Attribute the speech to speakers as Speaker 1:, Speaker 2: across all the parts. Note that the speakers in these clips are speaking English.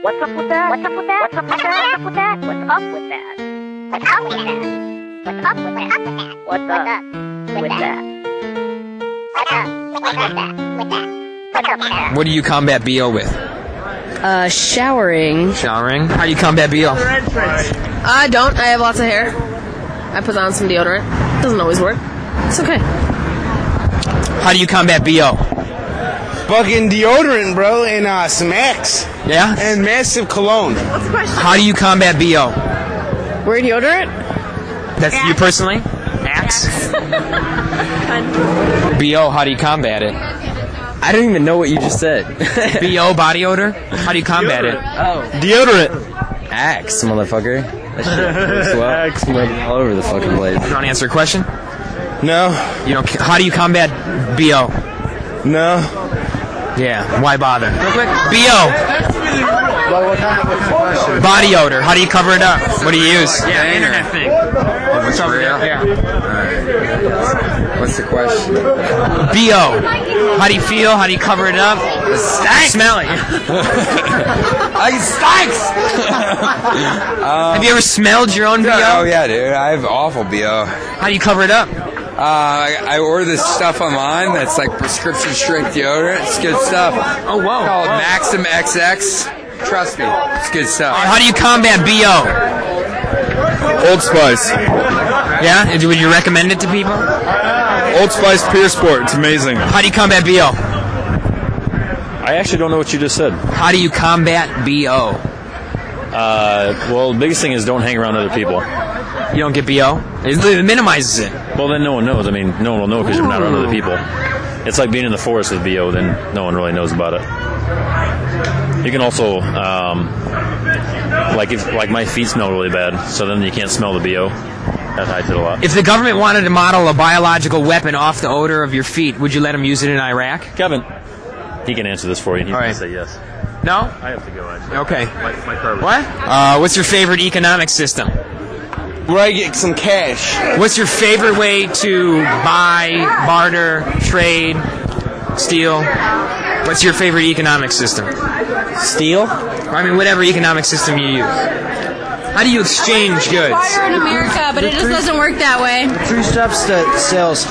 Speaker 1: What's up with that? What's up with that? What's up with that? What's up with that? What's up with that? What's up with that? What's up with that? What's up with that? What's up with that?
Speaker 2: What do you combat BO with?
Speaker 3: Showering.
Speaker 2: Showering. How do you combat BO?
Speaker 3: I don't. I have lots of hair. I put on some deodorant. Doesn't always work. It's okay.
Speaker 2: How do you combat BO?
Speaker 4: Fucking deodorant, bro, and some Axe.
Speaker 2: Yeah?
Speaker 4: And massive cologne.
Speaker 3: What's the question?
Speaker 2: How do you combat BO?
Speaker 3: Wear deodorant?
Speaker 2: That's you personally? Axe? BO, how do you combat it?
Speaker 5: I don't even know what you just said.
Speaker 2: BO, body odor? How do you combat it?
Speaker 5: Oh.
Speaker 4: Deodorant.
Speaker 5: Axe, motherfucker. That shit works well. Axe, all over the fucking place.
Speaker 2: You want to answer a question?
Speaker 4: No.
Speaker 2: You know, how do you combat BO?
Speaker 4: No.
Speaker 2: Yeah, why bother? Real quick. BO. Body odor. How do you cover it up? What do you use? Yeah, internet thing.
Speaker 5: What's
Speaker 2: over
Speaker 5: real?
Speaker 2: there? Yeah.
Speaker 5: What's the question?
Speaker 2: BO. How do you feel? How do you cover it up?
Speaker 5: It stinks.
Speaker 2: Smell it.
Speaker 5: It stinks.
Speaker 2: Have you ever smelled your own BO?
Speaker 5: Oh yeah, dude. I have awful BO.
Speaker 2: How do you cover it up?
Speaker 5: I order this stuff online that's like prescription strength deodorant. It's good stuff.
Speaker 2: Oh, whoa.
Speaker 5: It's called Maxim XX. Trust me, it's good stuff.
Speaker 2: How do you combat BO?
Speaker 6: Old Spice.
Speaker 2: Yeah? Would you recommend it to people?
Speaker 6: Old Spice Pure Sport. It's amazing.
Speaker 2: How do you combat BO?
Speaker 7: I actually don't know what you just said.
Speaker 2: How do you combat BO?
Speaker 7: Well, the biggest thing is don't hang around other people.
Speaker 2: You don't get BO? It minimizes it.
Speaker 7: Well, then no one knows. I mean, no one will know because you're not around other people. It's like being in the forest with BO, then no one really knows about it. You can also, like my feet smell really bad, so then you can't smell the BO. That hides it a lot.
Speaker 2: If the government wanted to model a biological weapon off the odor of your feet, would you let them use it in Iraq?
Speaker 7: Kevin, he can answer this for you. He
Speaker 2: All
Speaker 7: can
Speaker 2: right.
Speaker 7: say yes.
Speaker 2: No?
Speaker 7: I have to go, actually.
Speaker 2: Okay.
Speaker 7: My car was...
Speaker 2: What? What's your favorite economic system?
Speaker 4: Where I get some cash.
Speaker 2: What's your favorite way to buy, barter, trade, steal? What's your favorite economic system?
Speaker 5: Steel?
Speaker 2: I mean, whatever economic system you use. How do you exchange goods?
Speaker 8: Fire in America, but it just doesn't work that way.
Speaker 5: 3 steps to sales.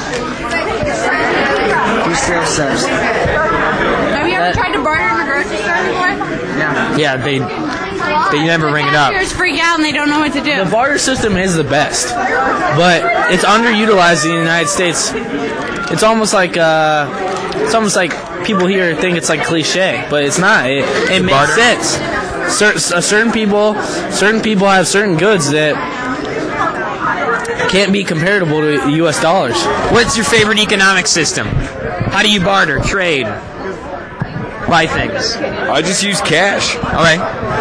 Speaker 5: 3 steps.
Speaker 8: Have you ever tried to barter in a grocery store before?
Speaker 2: Yeah, they never ring it up.
Speaker 8: Cashiers freak out and they don't know what to do.
Speaker 9: The barter system is the best, but it's underutilized in the United States. It's almost like people here think it's like cliche, but it's not. It makes sense. Certain people have certain goods that can't be comparable to U.S. dollars.
Speaker 2: What's your favorite economic system? How do you barter, trade, buy things?
Speaker 6: I just use cash.
Speaker 2: Okay.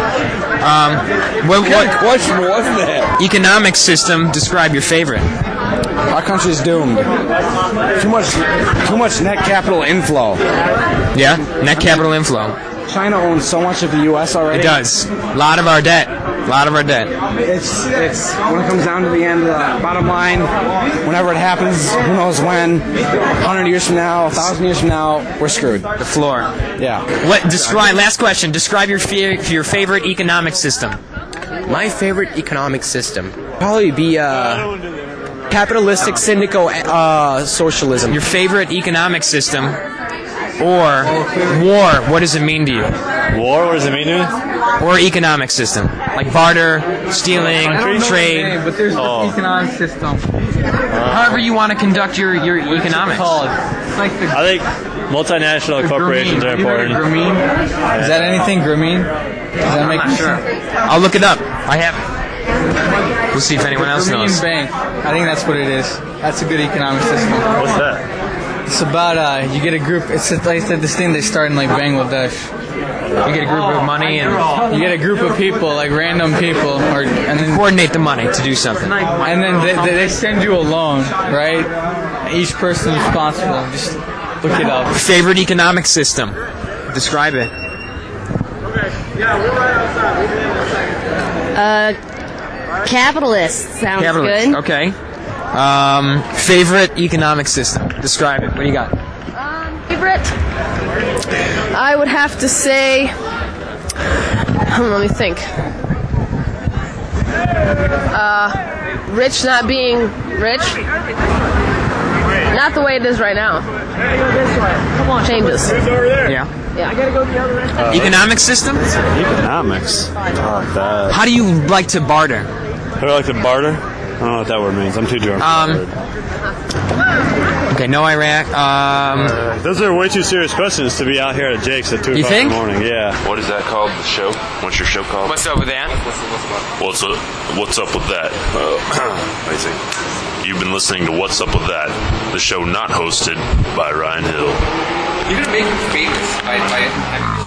Speaker 6: What question was that?
Speaker 2: Economic system, describe your favorite.
Speaker 4: Our country's doomed. Too much net capital inflow.
Speaker 2: Yeah? Net capital inflow.
Speaker 4: China owns so much of the U.S. already.
Speaker 2: It does. A lot of our debt.
Speaker 4: It's when it comes down to the end, bottom line, whenever it happens, who knows when, 100 years from now, 1,000 years from now, we're screwed.
Speaker 2: The floor.
Speaker 4: Yeah.
Speaker 2: Last question. Describe your favorite economic system.
Speaker 5: My favorite economic system probably be capitalistic syndical socialism.
Speaker 2: Your favorite economic system or war. What does it mean to you?
Speaker 7: War? What does it mean to you?
Speaker 2: Or economic system. Like barter, stealing, trade.
Speaker 9: But there's the economic system.
Speaker 2: However you want to conduct your economics.
Speaker 7: I think multinational corporations are important.
Speaker 9: Is that anything, Grameen? Does that make
Speaker 2: I'm not sure. I'll look it up. I have it. We'll see if anyone else knows.
Speaker 9: Bank. I think that's what it is. That's a good economic system.
Speaker 7: What's that?
Speaker 9: It's about you get a group. It's like this thing they start in like Bangladesh.
Speaker 2: You get a group of money and
Speaker 9: you get a group of people, like random people, and then
Speaker 2: coordinate the money to do something.
Speaker 9: And then they send you a loan, right? Each person is responsible. Just look it up.
Speaker 2: Favorite economic system? Describe it.
Speaker 3: Capitalist sounds good.
Speaker 2: Okay. Favorite economic system? Describe it. What do you got?
Speaker 3: Favorite? I would have to say, Let me think. Rich not being rich. Not the way it is right now. Changes.
Speaker 2: Yeah. Economic system?
Speaker 10: Economics.
Speaker 2: How do you like to barter?
Speaker 10: How do I like to barter? I don't know what that word means. I'm too drunk for that word.
Speaker 2: Okay, no Iraq.
Speaker 10: Those are way too serious questions to be out here at Jake's at 2 o'clock in the morning. Yeah.
Speaker 11: What is that called, the show? What's your show called?
Speaker 2: What's up with that?
Speaker 11: What's up with that? I see. You've been listening to What's Up With That, the show not hosted by Ryan Hill.
Speaker 2: You're going to make him famous by